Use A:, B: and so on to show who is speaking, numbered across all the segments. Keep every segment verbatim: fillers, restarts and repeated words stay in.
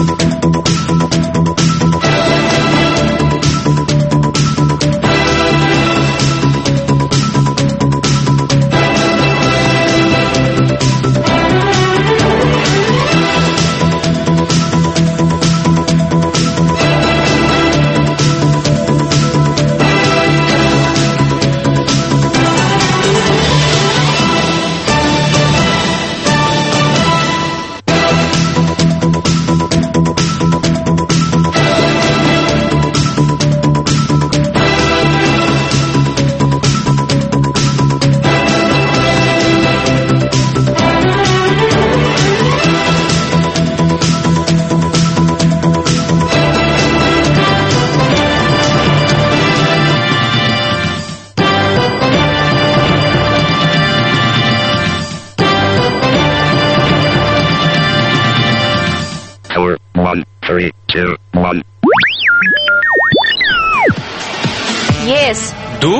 A: Three, two, one.
B: Yes.
C: Դու?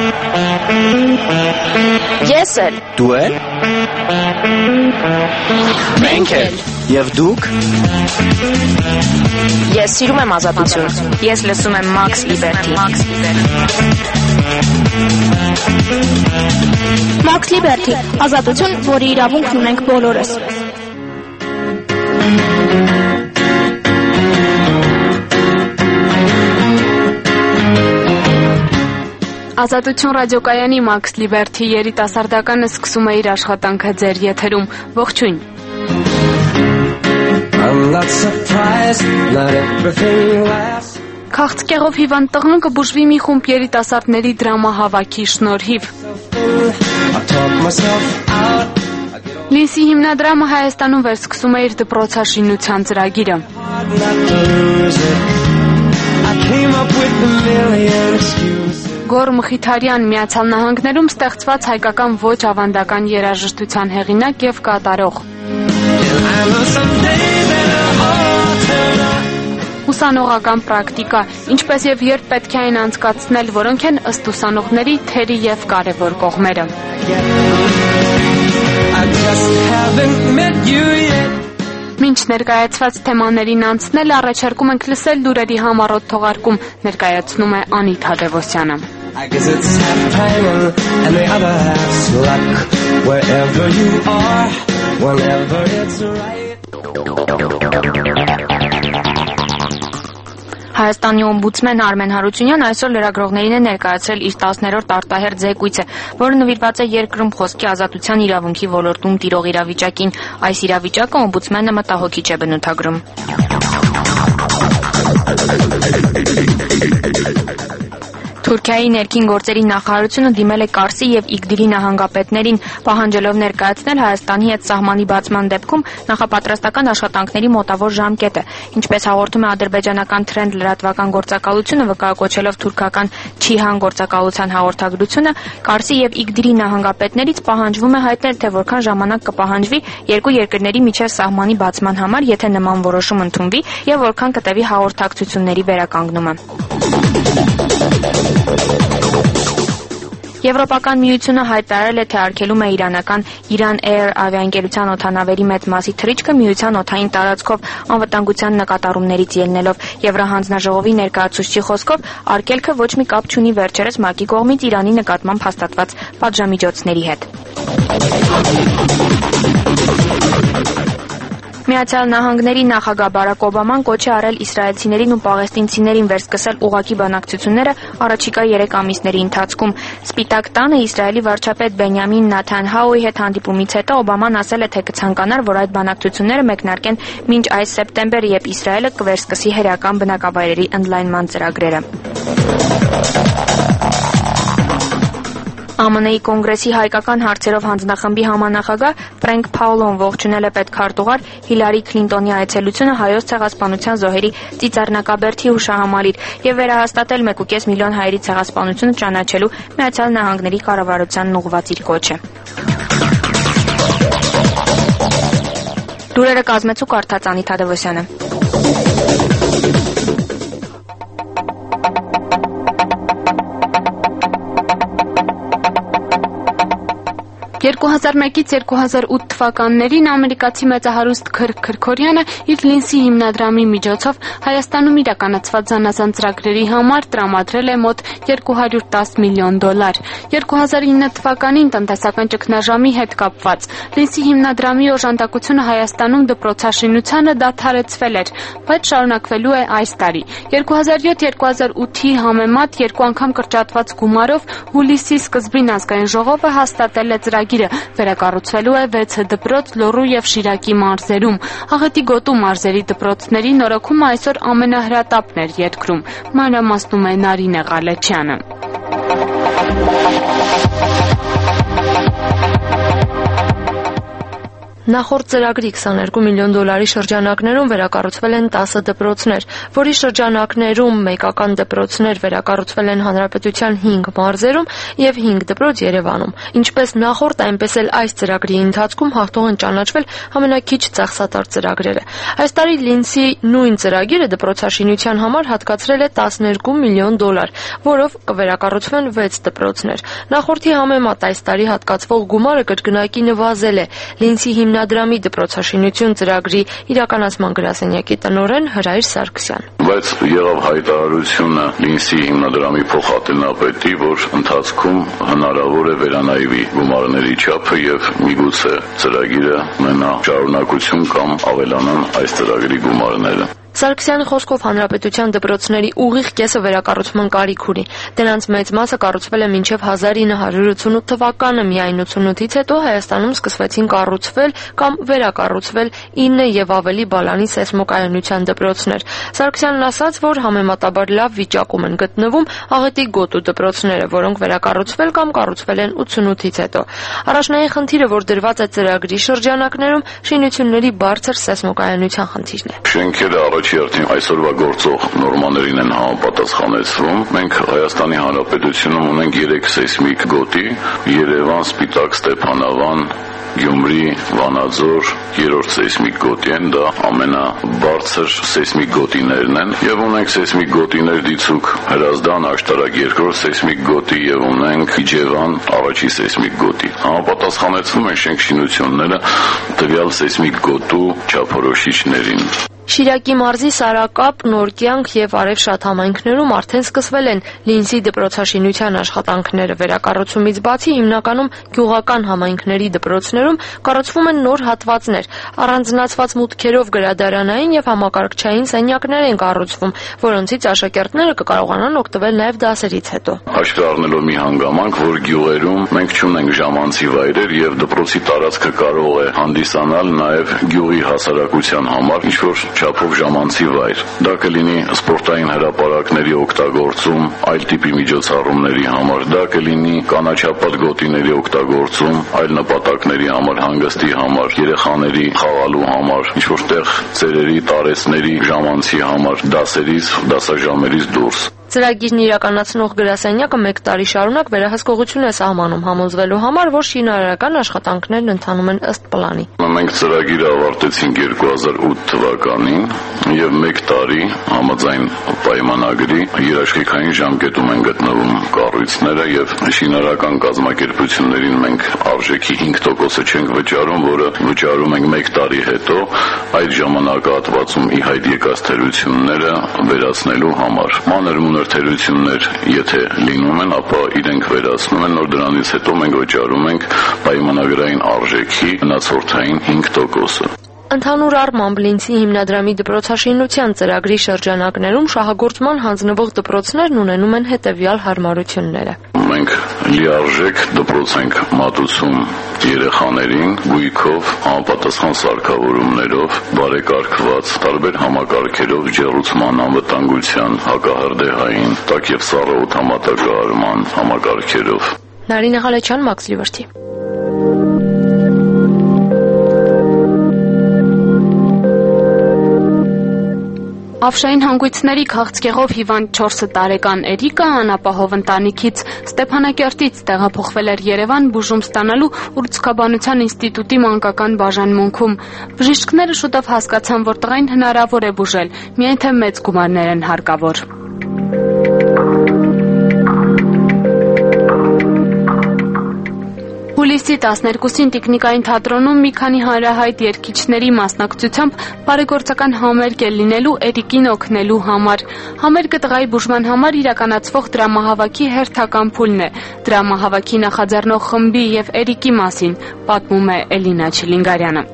B: Ես էլ։
C: Դու էլ? Մենք էլ։ Եվ դուք?
B: Ես սիրում եմ ազատություն։ Ես լսում եմ Max Liberty։
D: Max Liberty, ազատություն, որի իրավունքն ունենք բոլորս։
E: Ազատություն ռադիոկայանի Max Liberty երիտասարդականը սկսում է իր աշխատանքը ձեր եթերում։ Ողջույն։ Քաղցկեղով հիվանդ տղան կբուժվի մի խումբ երիտասարդների դրամահավաքի շնորհիվ։ Լինսի հիմնադրամը Հայաստանում վերսկսում է իր դպրոցաշինության ծրագիրը։ Գոր Մխիթարյան Միացյալ Նահանգներում ստեղծված հայկական ոչ ավանդական երաժշտության հեղինակ եւ կատարող։ Ուսանողական պրակտիկա, ինչպես եւ երբ պետք է այն անցկացնել, որոնք են ըստ ուսանողների թերի եւ կարեւոր կողմերը։ Մինչ ներկայացված թեմաներին անցնել, առաջարկում ենք լսել լուրերի համառոտ թողարկում, ներկայացնում է Անի Թադևոսյանը։
F: I guess it's half timing and the other half's luck. Wherever you are, whenever it's right.
B: Հայաստանի օմբուդսմեն Արմեն Հարությունյանը այսօր լրագրողներին է ներկայացրել իր տասներորդ արտահերթ զեկույցը, որը նվիրված է երկրում խոսքի ազատության իրավունքի ոլորտում տիրող իրավիճակին։ Այս իրավիճակը օմբուդսմենը մտահոգիչ է բնութագրում։ Թուրքիայի ներքին գործերի նախարարությունը դիմել է Կարսի եւ Իգդիրի նահանգապետներին, պահանջելով ներկայացնել Հայաստանի հետ սահմանի բացման դեպքում նախապատրաստական աշխատանքների մոտավոր ժամկետը։ Ինչպես հաղորդում է ադրբեջանական Trend լրատվական գործակալությունը, վկայակոչելով թուրքական Չիհան գործակալության հաղորդագրությունը, Կարսի եւ Իգդիրի նահանգապետներից պահանջվում է հայտնել, թե որքան ժամանակ կպահանջվի երկու երկրների միջև սահմանի բացման համար, եթե նման որոշում ընդունվի, եւ որքան կտևի հաղորդակցությունների վերականգնումը։ Եվրոպական միությունը հայտարարել է, թե արգելում է իրանական Iran Air ավիաընկերության օդանավերի մեծ մասի թռիչքը միության օդային տարածքով անվտանգության նկատառումներից ելնելով։ Եվրահանձնաժողովի ներկայացուցչի խոսքով արգելքը ոչ մի կապ չունի վերջերս ՄԱԿ-ի կողմից Իրանի նկատմամբ հաստատված պատժամիջոցների հետ։ Միացյալ Նահանգների նախագահ Բարակ Օբաման կոչ է արել իսրայելցիներին ու պաղեստինցիներին վերսկսել ուղղակի բանակցությունները առաջիկա երեք ամիսների ընթացքում։ Սպիտակ տանը Իսրայելի վարչապետ Բենյամին Նեթանյահուի հետ հանդիպումից հետո Օբաման ասել է, թե կցանկանար, որ այդ բանակցությունները մեկնարկեն մինչ այս սեպտեմբեր, երբ Իսրայելը կվերսկսի հերական բնակավայրերի ընդլայնման ծրագրերը։ ԱՄՆ-ի կոնգրեսի հայկական հարցերով հանձնախմբի համանախագահ Ֆրենկ Փաուլոն ողջունել է պետքարտուղար Հիլարի Քլինտոնի այցելությունը հայոց ցեղասպանության զոհերի ծիծեռնակաբերդի հուշահամալիր եւ վերահաստատել մեկ ու կես միլիոն հայերի ցեղասպանությունը ճանաչելու Միացյալ Նահանգների կառավարությանն ուղղված իր կոչը։ Լուրերը կազմեցու կարդաց Անի Թադևոսյանը։ երկու հազար մեկից երկու հազար ութ
E: թվականներին ամերիկացի մեծահարուստ Քրք Քրքորյանը իր Լինսի հիմնադրամի միջոցով Հայաստանում իրականացված զանազան ծրագրերի համար տրամադրել է մոտ երկու հարյուր տասը միլիոն դոլար։ երկու հազար ինը թվականին տնտեսական ճգնաժամի հետ կապված Լինսի հիմնադրամի օժանդակությունը Հայաստանում դպրոցաշինությանը դադարեցվել էր, բայց շարունակվելու է այս տարի։ երկու հազար յոթ երկու հազար ութի համեմատ երկու անգամ կրճատված գումարով հուլիսի սկզբին ազգային ժողովը հաստատել է ծրագիրը, վերակառուցվելու է վեց դպրոց Լոռու և Շիրակի մարզերում։ Աղետի գոտու մարզերի դպրոցների նորոգումը այսօր ամենահրատապն էր երկրում, մանրամասնում է Նարինե Ղալեչյանը։
G: Նախորդ ծրագրի քսաներկու միլիոն դոլարի շրջանակներում վերակառուցվել են տասը դպրոցներ, որի շրջանակներում մեկական դպրոցներ վերակառուցվել են Հանրապետության հինգ մարզերում և հինգ դպրոց Երևանում։ Ինչպես նախորդ, այնպես էլ այս ծրագրի ընթացքում հաղթող են ճանաչվել ամենաքիչ ծախսատար ծրագրերը։ Այս տարի Լինսի նույն ծրագիրը դպրոցաշինության համար հատկացրել է տասներկու միլիոն դոլար, որով կվերակառուցվեն վեց դպրոցներ։ Նախորդի համեմատ այս տարի հատկացվող գումարը կրկնակի նվազել է։ Լինսի հիմնադրամի դպրոցաշինություն ծրագրի իրականացման գրասենյակի տնօրեն Հրայր Սարգսյան։
H: Բայց եղավ հայտարարությունը Լինսի հիմնադրամի փոխատենապետի, որ ընթացքում հնարավոր է վերանայվի գումարների չափը եւ միգուցե ծրագիրը մնա շարունակություն կամ ավելանան այս ծրագրի գումարները։
G: Սարգսյանի խոսքով հանրապետության դպրոցների ուղիղ կեսը վերակառուցման կարիք ունի։ Դրանց մեծ մասը կառուցվել է մինչև հազար ինը հարյուր ութսունութ թվականը, միայն ութսունութից հետո Հայաստանում սկսվեցին կառուցվել կամ վերակառուցվել ինը եւ ավելի բալանի սեյսմոկայունության դպրոցներ։ Սարգսյանն ասաց, որ համեմատաբար լավ վիճակում են գտնվում Աղետի գոտու դպրոցները, որոնք վերակառուցվել կամ կառուցվել են ութսունութից հետո։ Առաջնային խնդիրը, որ դրված է ծրագրի շրջանակներում, շինությունների բարձր սեյսմոկայունության խնդիրն է։
H: Շենքերը առաջին այսօրվա գործող նորմաներին են համապատասխանեցվում։ Մենք Հայաստանի Հանրապետությունում ունենք երեք սեյսմիկ գոտի՝ Երևան, Սպիտակ, Ստեփանավան, Գյումրի, Վանաձոր, երրորդ սեյսմիկ գոտի են, դա ամենաբարձր սեյսմիկ գոտիներն են, եւ ունենք սեյսմիկ գոտիներ Դիցուք, Հրազդան, Աշտարակ երկրորդ սեյսմիկ գոտի եւ ունենք Իջևան, առաջին սեյսմիկ գոտի։ Համապատասխանեցվում են շենքշինությունները տվյալ սեյսմիկ գոտու չափորոշիչներին։
G: Շիրակի մարզի Սարակապ, Նորկյանք եւ Արևշատ համայնքներում արդեն սկսվել են Լինսի դպրոցաշինության աշխատանքները։ Վերակառուցումից բացի հիմնականում գյուղական համայնքների դպրոցներում կառուցվում են նոր հատվածներ, առանձնացված մուտքերով գրադարանային եւ համակարգչային սենյակներ են կառուցվում, որոնցից աշակերտները կկարողանան օգտվել նաեւ դասերից հետո։
H: Հաշվի առնելով մի հանգամանք, որ գյուղերում մենք չունենք ժամանցի վայրեր եւ դպրոցի տարածքը կարող է հանդիսանալ նաեւ գյուղի հասարակության համար ինչ-որ չափով ժամանցի վայր։ Դա կլինի սպորտային հրապարակների օգտագործում, այլ տիպի միջոցառումների համար, դա կլինի կանաչապատ գոտիների օգտագործում, այլ նպատակների համար, հանգստի համար, երեխաների խաղալու համար, ինչ-որ տեղ ծերերի, տարեցների ժամանցի համար, դասերից, դասաժամերից դուրս։
G: Ծրագիրն իրականացնող գրասենյակը մեկ տարի շարունակ վերահսկողություն է սահմանում համոզվելու համար, որ շինարարական աշխատանքներն ընթանում են ըստ պլանի։
H: Մենք ծրագիրը ավարտեցինք երկու հազար ութ թվականին եւ մեկ տարի համաձայն պայմանագրի երաշխիքային ժամկետում են գտնվում կառույցները եւ շինարարական կազմակերպություններին մենք արժեքի հինգ տոկոսը չենք վճարում, որը վճարում ենք մեկ տարի հետո այդ ժամանակահատվածում ի հայտ եկած թերությունները վերացնելու համար։ Մանր թերություններ եթե լինում են, ապա իրենք վերացնում են, նոր դրանից հետո մենք վճարում ենք պայմանագրային արժեքի մնացորդային հինգ տոկոսը։
G: Ընդհանուր առմամբ Լինսի հիմնադրամի դպրոցաշինության ծրագրի շրջանակներում շահագործման հանձնվող դպրոցներն ունենում են հետևյալ հարմարությունները։
H: Մենք լիարժեք դպրոց ենք մատուցում երեխաներին գույքով, համապատասխան սարքավորումներով, բարեկարգված տարբեր համակարգերով ջեռուցման անվտանգության, հակահրդեհային, տաք եւ սառը օդամատակարարման համակարգերով։
G: Նարինե Ղալեչյան, Մաքս Լիվերթի։
E: Ավշային հանգույցների քաղցկեղով հիվանդ չորս տարեկան Էրիկը անապահով ընտանիքից Ստեփանակերտից տեղափոխվել էր Երևան բուժում ստանալու ուրցքաբանության ինստիտուտի մանկական բաժանմունքում։ Բժիշկները շուտով հասկացան, որ տղային հնարավոր է բուժել, միայն թե մեծ գումարներ են հարկավոր։ Հուլիսի տասներկուսին Տիկնիկային թատրոնում մի քանի հանրահայտ երգիչների մասնակցությամբ բարեգործական համերգ է լինելու Էրիկին օգնելու համար։ Համերգը տղայի բուժման համար իրականացվող դրամահավաքի հերթական փուլն է։ Դրամահավաքի նախաձեռնող խմբի եւ Էրիկի մասին պատմում է Էլինա Չիլինգարյանը։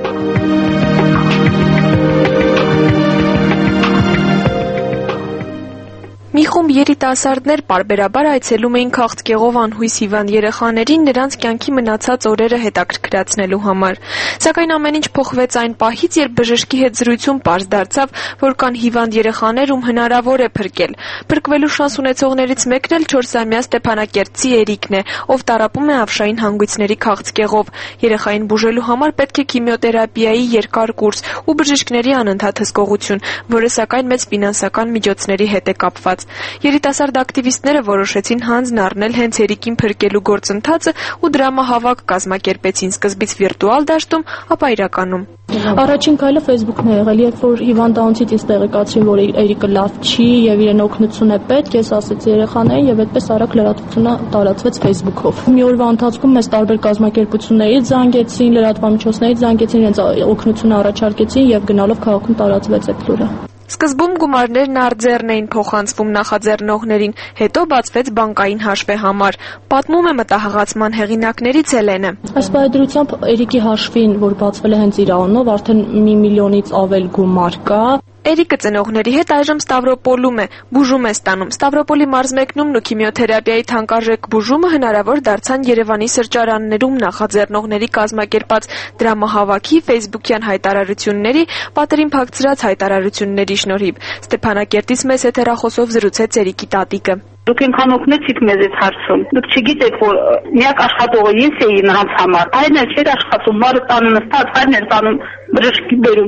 G: Մի խումբ երիտասարդներ պարբերաբար այցելում էին քաղցկեղով անհույս հիվանդ երեխաներին նրանց կյանքի մնացած օրերը հետաքրքրացնելու համար։ Սակայն ամեն ինչ փոխվեց այն պահից, երբ բժշկի հետ զրույցում պարզ դարձավ, որ կան հիվանդ երեխաներ, ում հնարավոր է փրկել։ Փրկվելու շանս ունեցողներից մեկն էլ չորսամյա ստեփանակերտցի Էրիկն է, ով տառապում է ավշային հանգույցների քաղցկեղով։ Երեխային բուժելու համար պետք է քիմիոթերապիայի երկար կուրս ու բժիշկների անընդհատ հսկողություն, որը սակայն մեծ ֆինանսական միջոցների հետ է կապված։ Երիտասարդ ակտիվիստները որոշեցին հանձն առնել հենց Էրիկին փրկելու գործընթացը ու դրամահավաք կազմակերպեցին սկզբից վիրտուալ դաշտում, ապա իրականում։
D: Առաջին քայլը Facebook-ն է եղել, երբ որ հիվանդանոցից ինձ տեղեկացրին, որ Էրիկը լավ չի եւ իրեն օգնություն է պետք, ես ասեցի երեխաներին եւ այդպես արագ լրատվությունը տարածվեց Facebook-ով։ Մի օրվա ընթացքում մեզ տարբեր կազմակերպություններից զանգեցին, լրատվամիջոցներից զանգեցին, իրենց օգնություն առաջարկեցին եւ գնալով քաղաքում տարածվեց այդ լուրը։
G: Սկզբում գումարներն արձեռն էին փոխանցվում նախաձեռնողներին, հետո բացվեց բանկային հաշվեհամար։ Պատմում է մտահղացման հեղինակներից Էլենը։
D: Այս պայմանությամբ Էրիկի հաշվին, որ բացվել է հենց իր անունով, արդեն մի միլիոնից ավել գումար կա։
G: Էրիկը ծնողների հետ այժմ Ստավրոպոլում է, բուժում է ստանում։ Ստավրոպոլի մարզմեկնումն ու քիմիոթերապիայի թանկարժեք բուժումը հնարավոր դարձան Երևանի սրճարաններում նախաձեռնողների կազմակերպած դրամահավաքի ֆեյսբուքյան հայտարարությունների, պատերին փակցրած հայտարարությունների շնորհիվ։ Ստեփանակերտից մեծ հեռախոսով զրուցեց Էրիկի տատիկը։
I: Դուք ինքան օգնեցիք մեզ այդ հարցում։ Դուք չգիտեք, որ միակ աշխատողը ես էի նրանց համար։ Այն էլ չէր աշխատում, մարը տանը նստած, այն էլ տանում բժշկի բերում։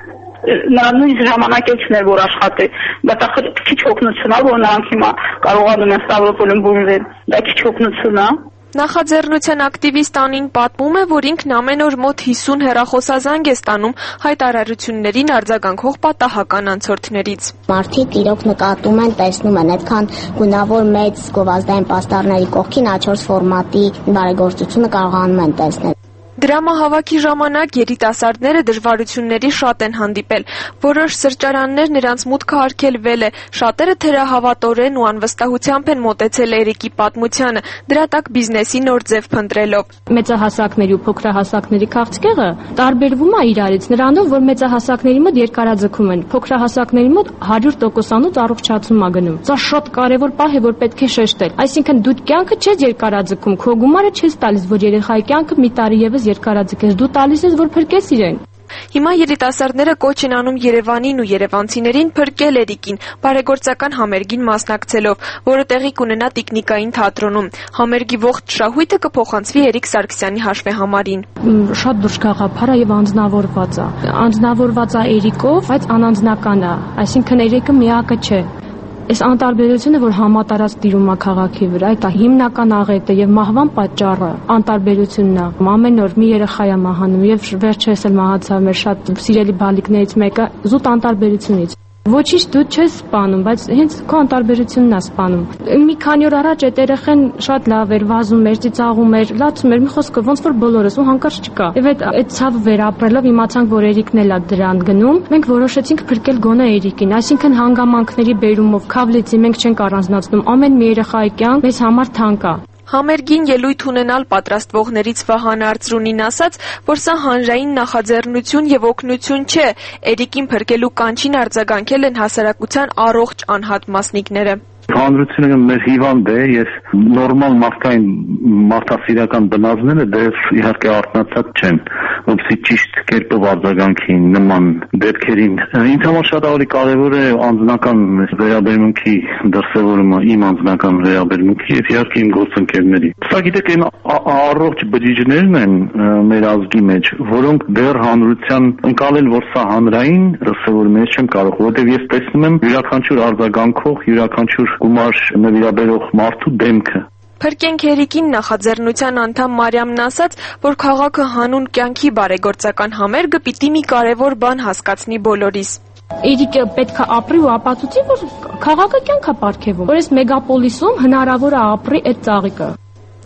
I: Նա նույն ժամանակեցն էր, որ աշխատե, բայց ախր քիչ օգնություն ա, որ նրանք հիմա կարողանում են Ստավրոպոլում բուժվել։ Դա քիչ օգնություն ա։
G: Նախաձեռնության ակտիվիստ Անին պատմում է, որ ինքն ամեն օր մոտ հիսուն հեռախոսազանգ է ստանում հայտարարություններին արձագանքող պատահական անցորդներից։
J: Մարդիկ իրոք նկատում են, տեսնում են այդքան գունավոր մեծ գովազդային պաստառների կողքին ա չորս ֆորմատի բարեգործությունը կարողանում են տեսնել։
G: Դրամահավաքի ժամանակ երիտասարդները դժվարությունների շատ են հանդիպել։ Որոշ սրճարաններ նրանց մուտքը արգելվել է, շատերը թերահավատորեն ու անվստահությամբ են մոտեցել Էրիկի պատմությանը, դրա տակ բիզնեսի նոր ձև փնտրելով։
D: Մեծահասակների ու փոքրահասակների քաղցկեղը տարբերվում է իրարից նրանով, որ մեծահասակների մոտ երկարաձգում են, փոքրահասակների մոտ հարյուր տոկոսանոց առողջացում է գնում։ Սա շատ կարևոր պահ է, որ պետք է շեշտել։ Այսինքն դու կյանքը չես երկարաձգում, քո գումարը չես տալիս, որ երեխայի կյանքը մի տարի եւս երկարաձգես, դու տալիս ես, որ փրկես իրեն։
G: Հիմա երիտասարդները կոչ են անում Երևանին ու երևանցիներին փրկել Էրիկին, բարեգործական համերգին մասնակցելով, որը տեղի կունենա Տիկնիկային թատրոնում։ Համերգի ողջ շահույթը կփոխանցվի Էրիկ Սարգսյանի հաշվեհամարին։
D: Շատ լուրջ գաղափար է եւ անձնավորված է։ Անձնավորված է Էրիկով, բայց անանձնական է, այսինքն Էրիկը միակը չէ։ Այս անտարբերությունը, որ համատարած տիրում է քաղաքի վրա, դա հիմնական աղետը եւ մահվան պատճառը անտարբերությունն է։ Ամեն օր մի երեխա է մահանում եւ վերջերս էլ մահացավ մեր շատ սիրելի բալիկներից մեկը զուտ անտարբերությունից։ Ոչինչ դու չես սպանում, բայց հենց քո անտարբերությունն է սպանում։ Մի քանի օր առաջ այդ երեխան շատ լավ էր, վազում էր, ծիծաղում էր, լացում էր, մի խոսքով ոնց որ բոլորս ու հանկարծ չկա։ Եվ այդ այդ ցավը վերապրելով իմացանք, որ Էրիկն էլ է դրան գնում։ Մենք որոշեցինք փրկել գոնե Էրիկին, այսինքն հանգամանքների բերումով, քավլիցի մենք չենք առանձնացնում։ Ամեն մի երեխայի կյանք մեզ համար թանկ է։
G: Համերգին ելույթ ունենալ պատրաստվողներից Վահան Արծրունին ասաց, որ սա հանրային նախաձեռնություն եւ օգնություն չէ, Էրիկին փրկելու կանչին արձագանքել են հասարակության առողջ անհատ մասնիկները։
K: Հանրությունը մեր հիվանդ է, ես նորմալ մարդկային մարդասիրական բնազդները դեռ իհարկե արտնացած չեն, որպեսզի ճիշտ կերպով արձագանքին նման դեպքերին։ Ինձ համար շատ ավելի կարևոր է անձնական վերաբերմունքի դրսևորումը, իմ անձնական վերաբերմունքի եւ իհարկե իմ գործընկերների։ Սա գիտեք, այն առողջ բջիջներն են մեր ազգի մեջ, որոնք դեռ հանրության ընկալել, որ սա հանրային դրսևորում է, չեմ կարող, որովհետեւ ես տեսնում եմ յուրաքանչյուր արձագանքող, յուրաքանչյուր գումար նվիրաբերող մարդու դեմքը։
G: Փրկենք Էրիկին նախաձեռնության անդամ Մարիամն ասաց, որ քաղաքը հանուն կյանքի բարեգործական համերգը պիտի մի կարևոր բան հասկացնի բոլորիս։
D: Էրիկը պետք է ապրի ու ապացուցի, որ քաղաքը կյանք է պարգևում, որ այս մեգապոլիսում հնարավոր է ապրի այդ ծաղիկը։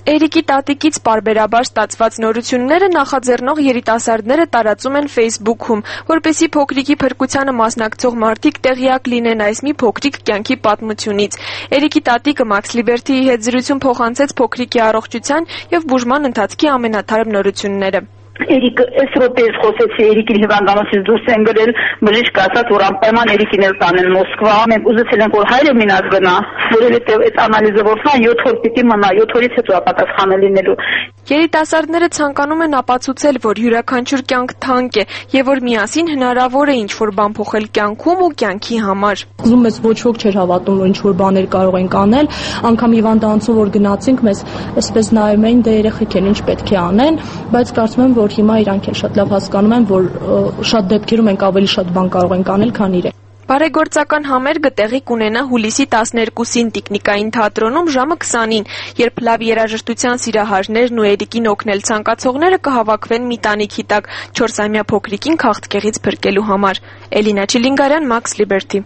L: Էրիկի տատիկից պարբերաբար ստացված նորությունները նախաձեռնող երիտասարդները տարածում են Facebook-ում, որպեսզի փոքրիկի փրկությանը մասնակցող մարդիկ տեղյակ լինեն այս մի փոքրիկ կյանքի պատմությունից։ Էրիկի տատիկը Max Liberty-ի հետ զրույցում փոխանցեց փոքրիկի առողջության եւ բուժման ընթացքի ամենաթարմ նորությունները։
I: Էրիկ այս րոպեից խոսեցի Էրիկի հիվանդանոցից դուրս են գրել, բժիշկը ասաց, որ անպայման Էրիկին էլ տանեն Մոսկվա։ Մենք ուզեցել ենք, որ հայրը մինած գնա, որովհետև այդ անալիզը որ կա յոթ օր պիտի մնա, յոթ օրից հետո ապատասխանը լինելու։
L: Երիտասարդները ցանկանում են ապացուցել, որ յուրաքանչյուր կյանք թանկ է եւ որ միասին հնարավոր է ինչ-որ բան փոխել կյանքում ու կյանքի համար։
D: Ուզում ես ոչ ոք չէր հավատում, որ ինչ-որ բաներ կարող ենք անել, անգամ հիվանդանոցում որ գնացինք, մեզ այսպես նայում էին, դե երեխեք են ինչ պետք է անեն, բայց կարծում եմ, որ հիմա իրանք էլ շատ լավ հասկանում են, որ շատ դեպքերում ենք ավելի շատ բան կարող ենք անել, քան իրենք։
L: Բարեգործական համերգը տեղի կունենա հուլիսի տասներկուսին Տիկնիկային թատրոնում ժամը քսանին, երբ լավ երաժշտության սիրահարներն ու Էրիկին օգնել ցանկացողները կհավաքվեն մի տանիքի տակ չորսամյա փոքրիկին քաղցկեղից փրկելու համար։ Էլինա Չիլինգարյան, Max Liberty։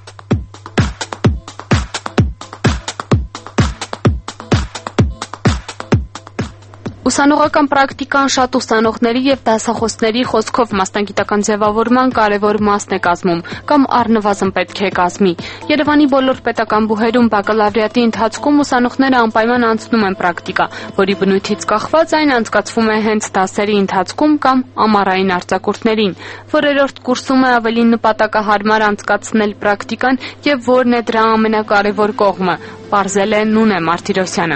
E: Ուսանողական պրակտիկան շատ ուսանողների եւ դասախոսների խոսքով մասնագիտական ձևավորման կարևոր մասն է կազմում կամ առնվազն պետք է կազմի։ Երևանի բոլոր պետական բուհերում բակալավրիատի ընթացքում ուսանողները անպայման անցնում են պրակտիկա, որի բնույթից կախված այն անցկացվում է հենց դասերի ընթացքում կամ ամառային արձակուրդներին։ Որերորդ կուրսում է ավելի նպատակահարմար անցկացնել պրակտիկան եւ որն է դրա ամենակարևոր կողմը, պարզել է Նունե Մարտիրոսյանը։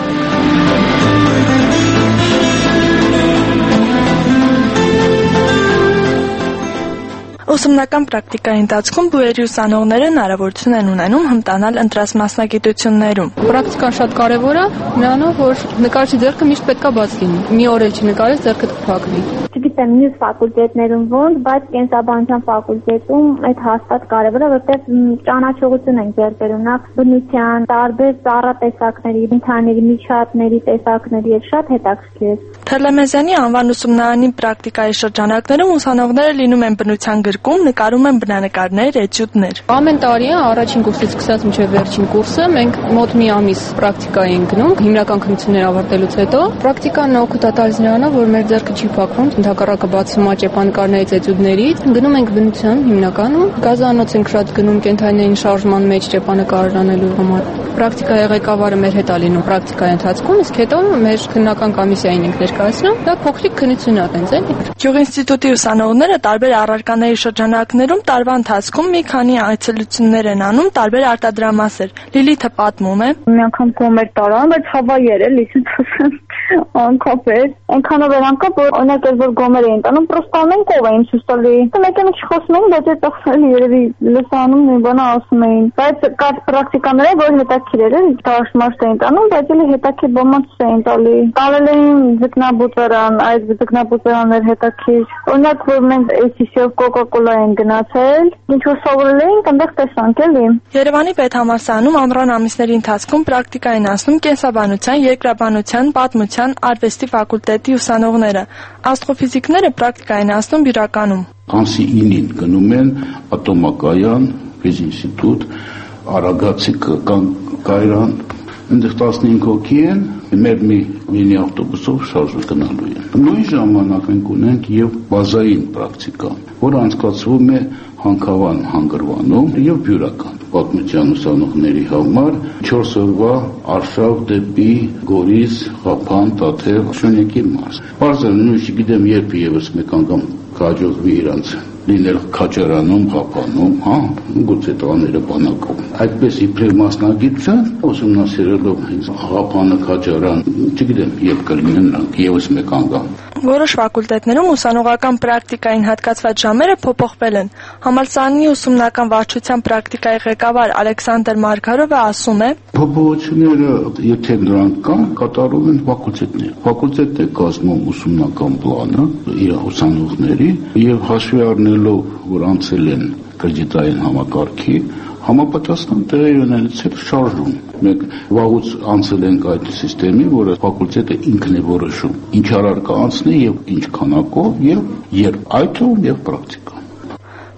M: Ուսումնական պրակտիկայի ընթացքում բուհերի ուսանողները հնարավորություն են ունենում հմտանալ ընտրած մասնագիտություններում։
D: Պրակտիկան շատ կարևոր է, նրանով որ նկարչի ձեռքը միշտ պետքա բաց լինի։ Մի օր էլ չնկարես, ձեռքդ կփակվի։
J: Չգիտեմ մյուս ֆակուլտետներում ոնց, բայց կենսաբանության ֆակուլտետում այդ հաստատ կարևոր է, որտեղ ճանաչողություն են ձեռք բերում բնության, տարբեր ծառատեսակների, ընդհանրի միջատների տեսակների եւ շատ հետաքրքիր։
M: Թերլեմեզյանի անվան ուսումնարանի պրակտիկայի շրջանակներում ուսանողները լինում են բնության գրկում, նկարում են բնանկարներ, էտյուդներ։
D: Ամեն տարի առաջին կուրսից սկսած մինչև վերջին կուրսը մենք մոտ մի ամիս պրակտիկայի ենք գնում, հիմնական քննությունները ավարտելուց հետո։ Պրակտիկան օգուտ է տալիս նրանով, որ մեր ձեռքը չի փակվում, ընդհակառակը բացվում է ճեպանկարներից, էտյուդներից։ Գնում ենք բնության հիմնականում, գազանոց ենք շատ գնում կենթանիային շարժման մեջ ճեպանկար անելու համար։ Պրակտիկայի ղեկավարը մեր հետ է լինում պրակտիկայի ընթացքում, իսկ հետո մեր քննական կոմիսիային ենք ներկայացնում։ Դա փոքրիկ քննություն է տենց էլի։
M: Գյուղինստիտուտի ուսանողները տարբեր առարկաների շրջանակներում տարվա ընթացքում մի քանի այցելություններ են անում տարբեր արտադրամասեր։ Լիլիթը պատմում է.
I: Մի անգամ կոմեր տարան, բայց հավայեր է, լիցից ասեմ, անկապեր։ Այնքանով էր անկապ, որ օրինակ էր որ գոմեր էին տանում, պրոստը ամեն կով էին ցույց տալի։ Մեկը մեկ խոսում էին, բայց այդ ախսել երևի լսանում մի բան ասում էին։ Բայց կար պրակտիկաները, որ հետաքրքիր էր, դաշմաշտ էին տանում, բայց էլի հետաքրքիր բոմանց էին տալի։ Տալել էին ձկնաբուծարան, այդ ձկնաբուծարաններ հետաքրքիր։ Օրինակ որ մենք էսիսիով կոկա-կոլա են գնացել, ինչ որ սովորել էինք, այնտեղ տեսանք էլի։
M: Երևանի պետհամալսարանում ամռան ամիսների ընթացքում պրակտիկա են անցնում կենսաբանության, երկրաբանության, պատմության, արվեստի ֆակուլտետի ուսանողները։ Աստրոֆիզիկները պրակտիկա են անցնում Բյուրականում։
N: Ամսի ինին գնում են ատոմակայան, ֆիզինստիտուտ, Արագացի կայրան, այնտեղ տասնհինգ հոգի են, մեր մի մինի ավտոբուսով շարժ գնալու են։ Նույն ժամանակ մենք ունենք եւ բազային պրակտիկա, որը անցկացվում է Հանքավան հանգրվանում եւ Բյուրական պատմության ուսանողների համար չորս օրվա արշավ դեպի Գորիս, Ղափան, Տաթև, Շունիկի մարզ։ Բարձր նույնիսկ գիտեմ երբ եւս մեկ անգամ կհաջողվի իրանց լինել Քաչարանում, Ղափանում, հա, գուցե տաները բանակով։ Այդպես իբրև մասնագիտության ուսումնասիրելով Ղափանը, Քաչարան, չգիտեմ, երբ կլինեն նրանք եւս մեկ անգամ։
M: Որոշ ֆակուլտետներում ուսանողական պրակտիկային հատկացված ժամերը փոփոխվել են։ Համալսարանի ուսումնական վարչության պրակտիկայի ղեկավար Ալեքսանդր Մարգարովը ասում է.
N: Փոփոխությունները, եթե նրանք կան, կատարում են ֆակուլտետները։ Ֆակուլտետը է կազմում ուսումնական պլանը իր ուսանողների եւ հաշվի առնելով, որ անցել են կրեդիտային համակարգի, համապատասխան տեղի ունենալուց հետո շարժում։ Մենք վաղուց անցել ենք այդ համակարգի, որը ֆակուլտետը ինքն է որոշում, ինչ առարկա անցնի եւ ինչ քանակով եւ երբ, այդ թվում եւ պրակտիկա։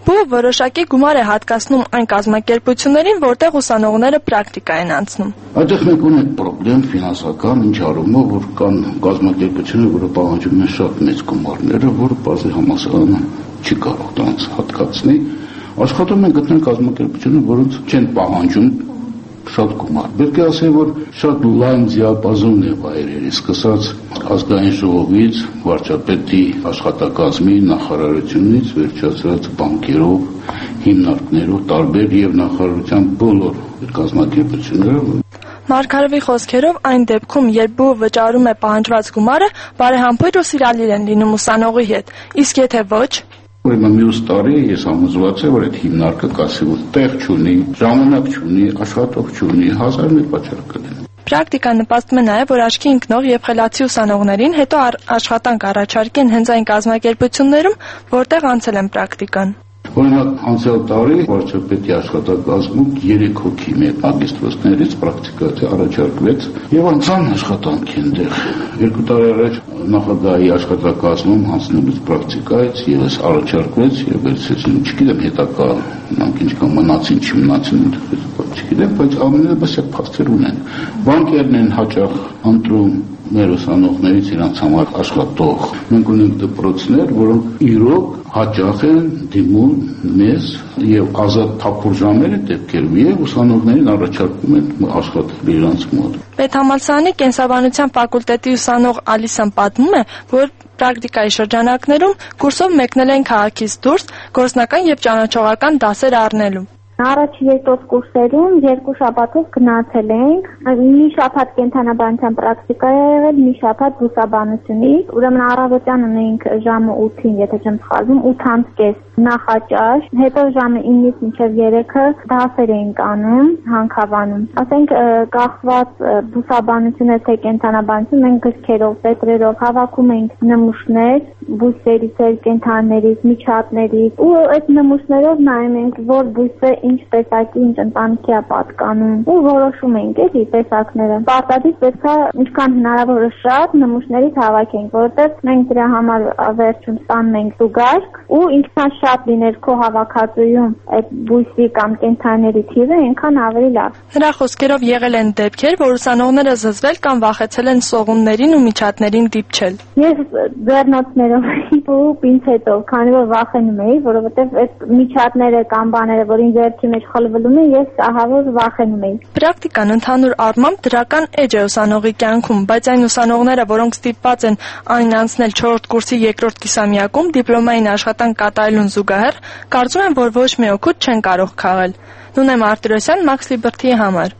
M: Բուհը որոշակի գումար է հատկացնում այն կազմակերպություններին, որտեղ ուսանողները պրակտիկա են անցնում։
N: Այդտեղ մենք ունենք խնդրեմ ֆինանսական ինչ առումով, որ կան կազմակերպություններ, որը պահանջում են շատ մեծ գումարները, որը բազի համալսարանը չի կարող դրանց հատկացնի։ Աշխատում են գտնել կազմակերպություններ, որոնց չեն պահանջում շատ գումար։ Պետք է ասել, որ շատ լայն դիապազոն է վայրերի, սկսած ազգային ժողովից, վարչապետի աշխատակազմի, նախարարությունից, վերջացրած բանկերով, հիմնարկներով, տարբեր եւ նախարարության բոլոր կազմակերպություններով։
M: Մարգարովի խոսքերով այն դեպքում, երբ բուհը վճարում է պահանջված գումարը, բարեհամբույր ու սիրալիր են լինում ուսանողի հետ, իսկ եթե ոչ,
N: Ուրեմն մյուս տարի ես համոզված եմ, որ այդ հիմնարկը կասի, որ տեղ չունի, ժամանակ չունի, աշխատող չունի, հազար մեկ պատճառ կլինի։
M: Պրակտիկան նպաստում է նաև, որ աչքի ընկնող եւ խելացի ուսանողներին հետո աշխատանք առաջարկեն հենց այն կազմակերպություններում, որտեղ անցել են պրակտիկան։
N: Օրինակ, անցյալ տարի վարչապետի աշխատակազմում երեք հոգի մեր մագիստրոսներից պրակտիկա առաջարկվեց եւ անցան աշխատանք այնտեղ։ Երկու տարի առաջ նախագահի աշխատակազմում հանձնելուց պրակտիկայից եւս առաջարկվեց եւ այսինքն չգիտեմ հետակա նրանք ինչ կան մնացին, չմնացին, չգիտեմ, բայց ամենևս այդ փաստեր ունեն։ Բանկերն են հաճախ ընտրում մեր ուսանողներից իրանց համար աշխատող։ Մենք ունենք դպրոցներ, որոնք իրոք հաճախ են դիմում մեզ եւ ազատ թափուր ժամերը դեպքերում եւ ուսանողներին առաջարկում են աշխատել իրանց մոտ։
M: Պետհամալսարանի կենսաբանության ֆակուլտետի ուսանող Ալիսան պատմում է, որ պրակտիկայի շրջանակներում կուրսով մեկնել են քաղաքից դուրս գործնական եւ ճանաչողական դասեր առնելու։
J: Առաջի երկրորդ կուրսերում երկու շաբաթով գնացել ենք, մի շաբաթ կենդանաբանության պրակտիկա է եղել, մի շաբաթ բուսաբանությունից, ուրեմն առավոտյան ունեինք ժամը ութին, եթե չեմ սխալվում, ութ կես նախաճաշ, հետո ժամը իննից մինչև երեքը դասեր էինք անում, հանքավանում։ Ասենք կախված բուսաբանությունից թե կենդանաբանություն, մենք գրքերով, պետրերով հավաքում ենք նմուշներ, բույսերից, կենդաններից, միջատներից, ու այդ նմուշներով նայում ենք, որ բույսը ինչ տեսակի, ինչ ընտանիքի է պատկանում ու որոշում ենք էլի տեսակները։ Պարտադիր պետք է ինչքան հնարավոր է շատ նմուշներից հավաքենք, որովհետև մենք դրա համար վերջում ստանում ենք զուգարք ու ինչքան շատ լիներ քո հավաքածուում այդ բույսի կամ կենդանիների թիվը, այնքան ավելի լավ։
M: Նրա խոսքերով եղել են դեպքեր, որ ուսանողները զզվել կամ վախեցել են սողուններին ու միջատներին դիպչել։
J: Ես ձեռնոցներով ու պինցետով, քանի որ վախենում էի, որովհետև այդ միջատները կամ բաները, որին ձեռքի մեջ խլվելում է, ես ահավոր վախենում էի։
M: Պրակտիկան ընդհանուր առմամբ դրական էջ է ուսանողի կյանքում, բայց այն ուսանողները, որոնք ստիպված են այն անցնել չորրորդ կուրսի երկրորդ կիսամյակում դիպլոմային աշխատանք կատարելուն զուգահեռ, կարծում են, որ ոչ մի օգուտ չեն կարող քաղել։ Նունե Մարտիրոսյան, Մաքս Լիբերթիի համար։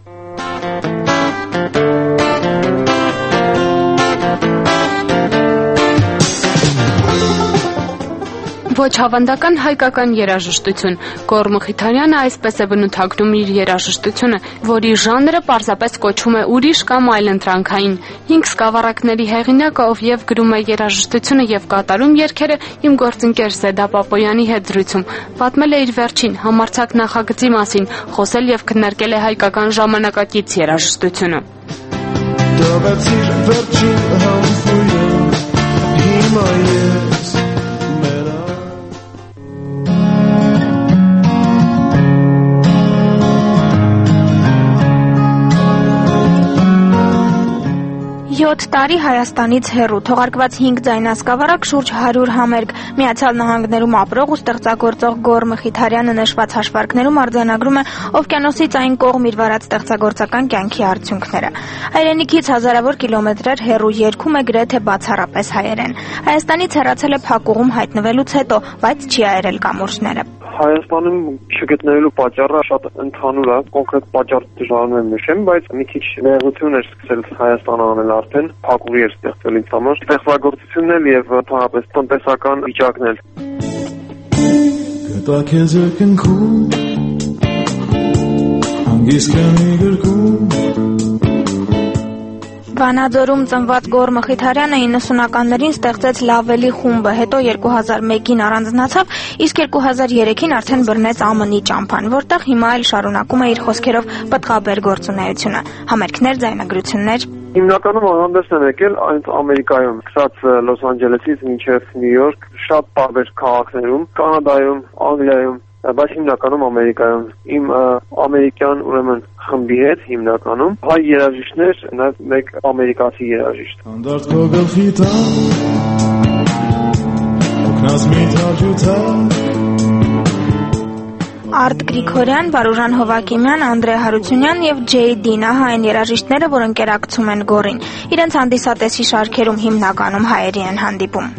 E: Ոչ հավանդական հայկական երաժշտություն։ Գոռ Մխիթարյանը այսպես է բնութագրում իր երաժշտությունը, որի ժանրը պարզապես կոչվում է ուրիշ կամ այլընտրանքային։ Հինգ սկավառակների հեղինակը, ով եւ գրում է երաժշտությունը եւ կատարում երգերը, իմ գործընկեր Զեդա Պապոյանի հետ զրույցում պատմել է իր վերջին համարձակ նախագծի մասին, խոսել եւ քննարկել է հայկական ժամանակակից երաժշտությունը։
F: Դավացիր վերջին համբույրը, հիմա ես
B: յոթ տարի Հայաստանից հեռու թողարկված հինգ ձայնասկավառակ շուրջ հարյուր համերգ Միացյալ Նահանգներում ապրող ու ստեղծագործող Գոռ Մխիթարյանը նշված հաշվարկներում արձանագրում է օվկիանոսից այն կողմ իր վարած ստեղծագործական կյանքի արդյունքները։ Հայրենիքից հազարավոր կիլոմետրեր հեռու երգում է գրեթե բացառապես հայերեն։ Հայաստանից հեռացել է փակուղում հայտնվելուց հետո, բայց չի այրել կամուրջները։
O: Հայաստանում չգտնելու պատճառը շատ ընդհանուր է, կոնկրետ պատճառ դժվար է նշեմ, բայց մի քիչ նեղություն էր սկսել Հայաստանը անել արդեն, փակուղի էր ստեղծել ինձ համար, ստեղծագործությունն էլ եւ ընդհանրապես տնտեսական վիճակն էլ։
F: Գտա քեզ եկնքում, հանգիստ կանի գրկում։
B: Վանաձորում ծնված Գոռ Մխիթարյանը իննսունականներին ստեղծեց Լավելի խումբը, հետո երկու հազար մեկին առանձնացավ, իսկ երկու հազար երեքին արդեն բռնեց ԱՄՆ-ի ճամփան, որտեղ հիմա էլ շարունակում է իր խոսքերով պտղաբեր գործունեությունը, համերգներ, ձայնագրություններ։
O: Հիմնականում հանդես են եկել այն Ամերիկայում, սկսած Լոս Անջելեսից մինչև Նյու Յորք, շատ տարբեր քաղաքներում, Կանադայում, Անգլիայում, բայց հիմնականում Ամերիկայում։ Իմ ամերիկյան ուրեմն խմբի հետ հիմնականում հայ երաժիշտներ, նաև մեկ ամերիկացի երաժիշտ։
F: Անդարտ քո գլխի տակ, օգնած մի թարջութա
P: Արդ Գրիգորյան, Վարուժան Հովակիմյան, Անդրե Հարությունյան եւ Ջեյ Դինա այն երաժիշտները, որ ընկերակցում են Գորին։ Իրենց հանդիսատեսի շարքերում հիմնականում հայերի են հանդիպում։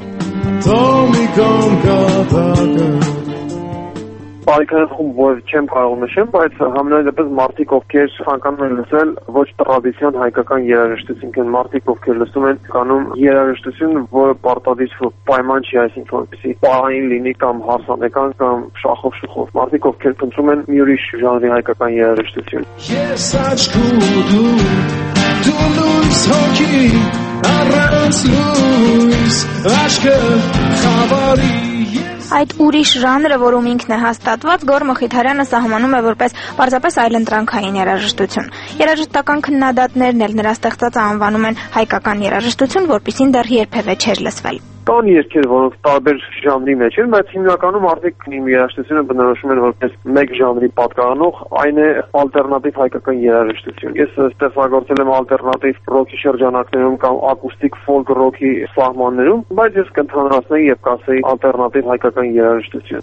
O: Պարիկային խումբ, որ չեմ կարող նշեմ, բայց համենայնդեպս մարդիկ, ովքեր ցանկանում են լսել ոչ տրադիցիոն հայկական երաժշտություն, մարդիկ, ովքեր լսում են կանում երաժշտություն, որը պարտադիր պայման չի, այսինքն որպեսզի պարային լինի կամ հարսանեկան կամ շախով շուխով, մարդիկ, ովքեր փնտրում են մի ուրիշ ժանրի հայկական երաժշտություն։
F: Ես աչքու դու, դու լույս հոգի, առանց լույս, աչքը խավարի
P: Այդ ուրիշ ժանրը, որում ինքն է հաստատված, Գոր Մխիթարյանը սահմանում է որպես պարզապես այլընտրանքային երաժշտություն։ Երաժշտական քննադատներն էլ նրա ստեղծածը անվանում են հայկական երաժշտություն, որպիսին դեռ երբևէ չէր լսվել։
O: Կան երգեր, որոնք տարբեր ժանրի մեջ են, բայց հիմնականում արդյոք իմ երաժշտությունը բնորոշում են որպես մեկ ժանրի պատկանող, այն է ալտերնատիվ հայկական երաժշտություն։ Ես ստեղծագործել եմ ալտերնատիվ ռոքի շրջանակներում կամ ակուստիկ ֆոլք ռոքի սահմաններում, բայց ես կընդհանրացնեի եւ կասեի ալտերնատիվ հայկական երաժշտություն։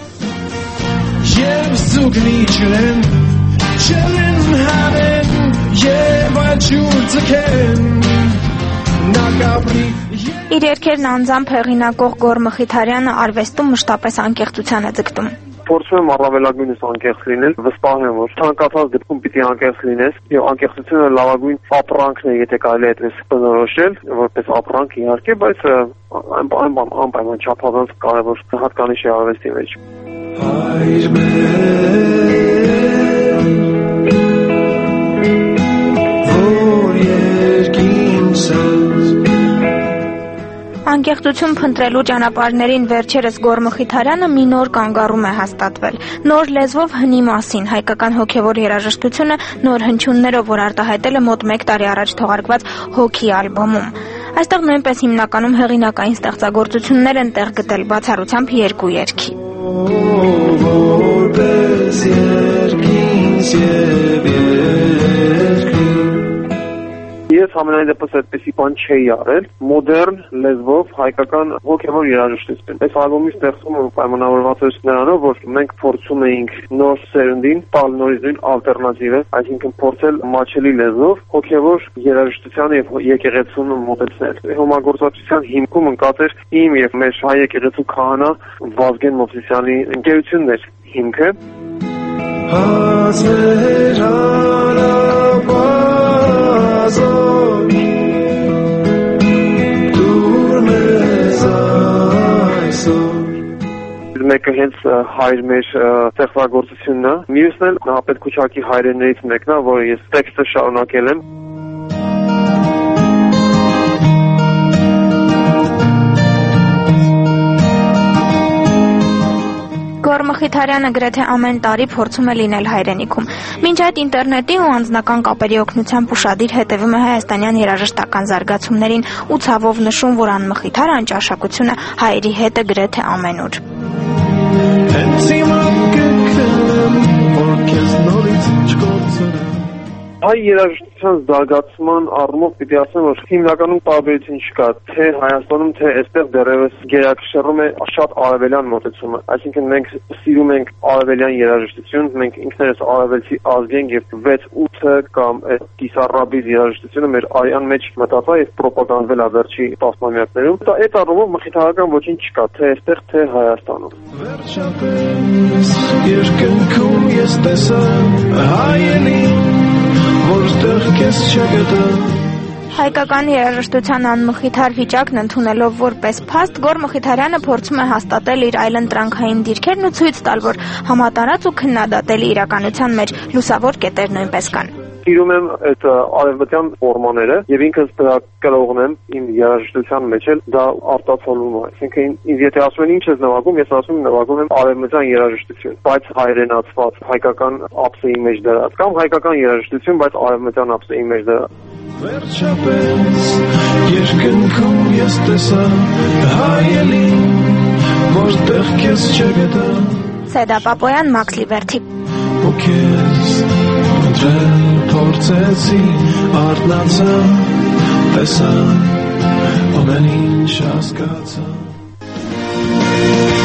F: Եվ զուգնի չեն, չեն հավեն, եւ աչուր ձգեն, նագաբրի
P: Իր երգերն անձամբ հեղինակող Գոր Մխիթարյանը արվեստում մշտապես անկեղծության է ձգտում։
O: Փորձում եմ առավելագույնս անկեղծ լինել, վստահ եմ, որ ցանկացած դեպքում պիտի անկեղծ լինես, եւ անկեղծությունը լավագույն ապրանքն է, եթե կարելի է այդպես բնորոշել, որպես ապրանք իհարկե, բայց անպայման չափազանց կարևոր հատկանիշ է արվեստի մեջ։
F: Հայր որ երկինցս
P: Անկեղծություն փնտրելու ճանապարհներին վերջերս Գոր Մխիթարյանը մի նոր կանգառում է հաստատվել։ Նոր լեզվով հնի մասին հայկական հոգևոր երաժշտությունը նոր հնչյուններով, որ արտահայտել է մոտ մեկ տարի առաջ թողարկված Հոգի ալբոմում։ Այստեղ նույնպես հիմնականում հեղինակային ստեղծագործություններ են տեղ գտել, բացառությամբ երկու երգի։
F: Որպես երկինց եւ երկրի
O: Ես ամենայնպես այդպեսի բան չէի արել, մոդեռն լեզվով հայկական հոգևոր երաժշտություն։ Այս ալբոմի ստեղծումը պայմանավորված էր նրանով, որ մենք փորձում էինք նոր սերնդին տալ նորից ալտերնատիվ, այսինքն փորձել մաչելի լեզվով հոգևոր երաժշտության եւ եկեղեցուն մոտեցնել։ Համագործակցության հիմքում ընկած էր իմ եւ մեր հայ եկեղեցու քահանա Վազգեն Մովսիսյանի ընկերությունն էր հիմքը։
F: Հազեր արաբազոր դուր մեզ այսօր
O: Մեկը հենց հայր մեր ստեղծագործությունն է, մյուսն էլ Նահապետ Քուչակի հայրեններից մեկն է, որը ես տեքստը շարունակել եմ։
P: Գոր Մխիթարյանը գրեթե ամեն տարի փորձում է լինել հայրենիքում։ Մինչ այդ ինտերնետի ու անձնական կապերի օգնությամբ ուշադիր հետևում է հայաստանյան երաժշտական զարգացումներին ու ցավով նշում, որ անմխիթար անճաշակությունը հայերի հետ է գրեթե ամենուր։
O: Հայ երաժշտության զարգացման առումով պիտի ասեմ, որ հիմնականում տարբերություն չկա, թե Հայաստանում, թե այստեղ դեռևս գերակշռում է շատ արևելյան մոտեցումը։ Այսինքն մենք սիրում ենք արևելյան երաժշտություն, մենք ինքներս արևելցի ազգ ենք եւ վեց ութը կամ կիսառաբիզ երաժշտությունը մեր արյան մեջ մտած է եւ պրոպագանդվել է վերջի տասնամյակներում։ Այդ առումով մխիթարական ոչինչ չկա, թե այստեղ, թե Հայաստանում։
F: Վերջապես երկնքում ես տեսա հայերին որտեղ քեզ չգտա
P: Հայկական երաժշտության անմխիթար վիճակն ընդունելով որպես փաստ, Գոր Մխիթարյանը փորձում է հաստատել իր այլընտրանքային դիրքերն ու ցույց տալ, որ համատարած ու քննադատելի իրականության մեջ լուսավոր կետեր նույնպես կան։
O: Սիրում եմ այդ արևմտյան ֆորմաները եւ ինքս դրա կրողն եմ իմ երաժշտության մեջ էլ դա արտացոլվում է։ Այսինքն ինձ եթե ասում են ինչ ես նվագում, ես ասում եմ նվագում եմ արևմտյան երաժշտություն, բայց հայրենացված, հայկական ափսեի մեջ դրած կամ հայկական երաժշտություն, բայց արևմտյան ափսեի մեջ դրած։
F: Վերջապես երկնքում ես տեսա հայելին, որտեղ քեզ չգտա։
P: Սեդա Պապոյան, Մաքս Լիբերթի։
F: Ու քեզ ընտրել փորձեցի, արթնացա, տեսա, ամեն ինչ հասկացա։